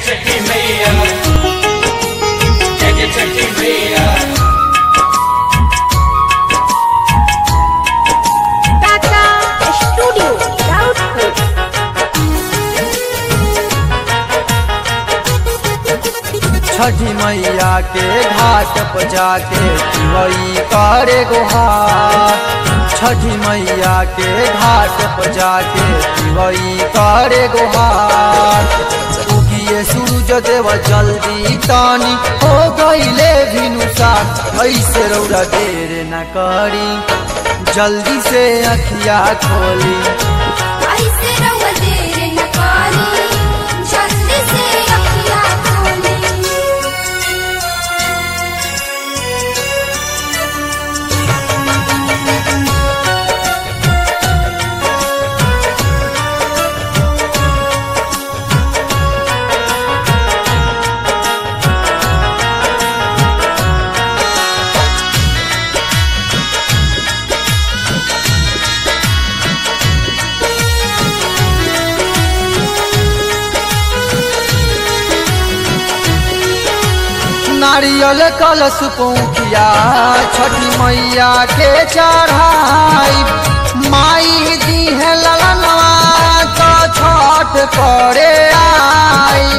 छठी मैया, जय छठी मैया। टाटा स्टूडियो राउतपुर। छठी मैया के घाट पर जाके वही करे गुहार। छठी मैया के घाट पर जाके वही करे गुहार। उगिए सूरज देव जल्दी तानी हो गईले भिनुसार। ऐसे रौरा देर न करी जल्दी से अखिया खोली। ऐसे रउआ देर न करी जल्दी से अखियाँ खोली। नारियल कलश पौखिया छठी मैया के चढ़ाई। माई दी है ललनवा तो छठ करे आई।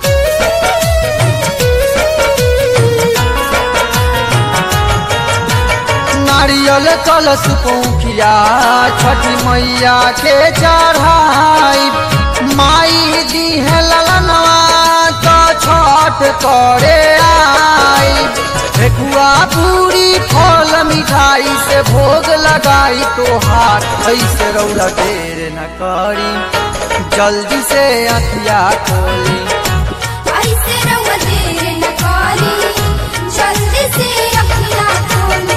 नारियल कलश पौखिया छठी मैया के चढ़ाई। माई दी है ललनवा तो छठ करे आई। ठेकुआ पूरी फल मिठाई से भोग लगाई तोहार। ऐसे रौरा देर न करी जल्दी से अखिया खोली। ऐसे रउआ देर न करी जल्दी से अखियाँ खोली।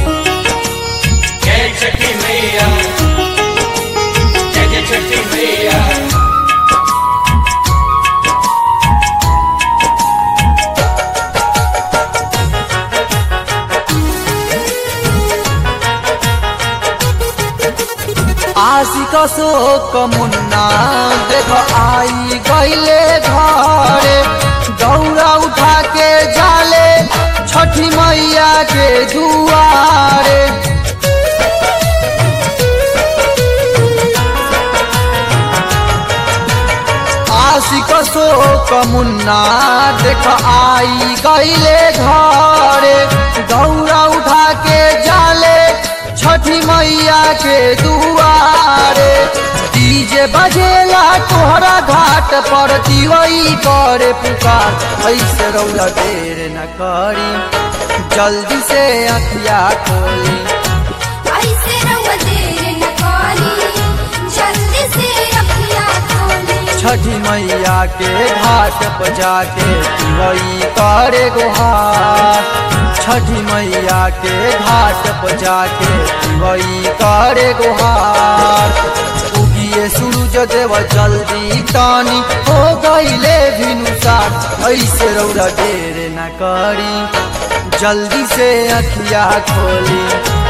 जय छठी मैया, जय छठी मैया। आशिक शोक मुन्ना देख आई गईले घरे। दौरा उठा के जाले छठी मैया के दुआरे। आशिक शोक मुन्ना देख आई गईले घरे। दौरा उठा के जाले छठी मैया के दुआरे। डीजे बजेला तोहरा घाट पर दिवई करे पुकार। ऐसे रौला देर न करी जल्दी से अखिया खोली। ऐसे रउआ देर न करी जल्दी से अखियाँ खोली। छठी मैया के घाट पर जाके वही करे गुहार। छठी मैया के घाट पर जाके वही करे गुहार। उगिए सूरज देव जल्दी तानी हो गईले भिनुसार। ऐसे रौरा देर न करी जल्दी से अखिया खोली।